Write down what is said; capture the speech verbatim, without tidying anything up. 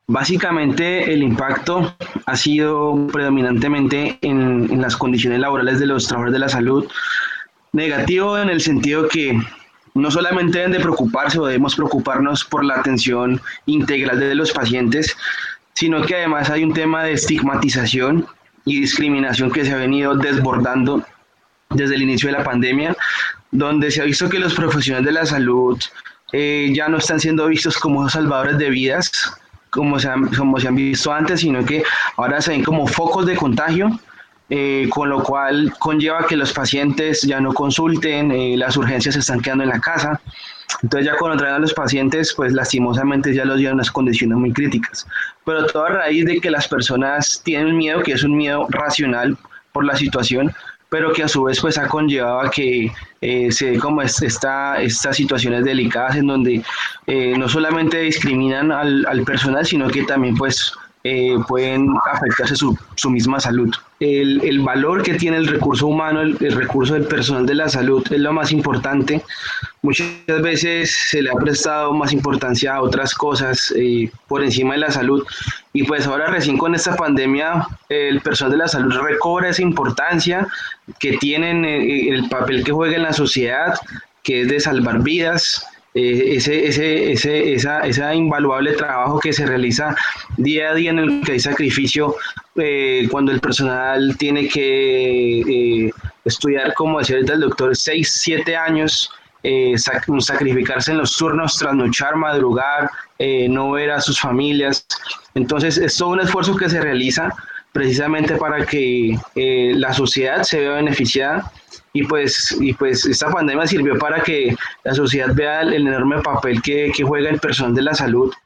Básicamente el impacto ha sido predominantemente en, en las condiciones laborales de los trabajadores de la salud. Negativo en el sentido que no solamente deben de preocuparse o debemos preocuparnos por la atención integral de los pacientes, sino que además hay un tema de estigmatización y discriminación que se ha venido desbordando desde el inicio de la pandemia, donde se ha visto que los profesionales de la salud eh, ya no están siendo vistos como salvadores de vidas, como se, han, como se han visto antes, sino que ahora se ven como focos de contagio, eh, con lo cual conlleva que los pacientes ya no consulten, eh, las urgencias se están quedando en la casa. Entonces ya cuando traen a los pacientes, pues lastimosamente ya los llevan a unas condiciones muy críticas. Pero todo a raíz de que las personas tienen miedo, que es un miedo racional por la situación, pero que a su vez pues ha conllevado a que eh, se dé como esta, estas situaciones delicadas en donde eh, no solamente discriminan al, al personal, sino que también pues eh, pueden afectarse su, su misma salud. El, el valor que tiene el recurso humano, el, el recurso del personal de la salud es lo más importante. Muchas veces se le ha prestado más importancia a otras cosas eh, por encima de la salud, y pues ahora recién con esta pandemia el personal de la salud recobra esa importancia que tienen, eh, el papel que juega en la sociedad, que es de salvar vidas, eh, ese, ese, ese, esa, ese invaluable trabajo que se realiza día a día en el que hay sacrificio, eh, cuando el personal tiene que eh, estudiar, como decía ahorita el doctor, seis, siete años, eh, sac sacrificarse en los turnos, trasnochar, madrugar, eh, no ver a sus familias. Entonces es todo un esfuerzo que se realiza precisamente para que eh, la sociedad se vea beneficiada, y pues, y pues esta pandemia sirvió para que la sociedad vea el, el enorme papel que, que juega el personal de la salud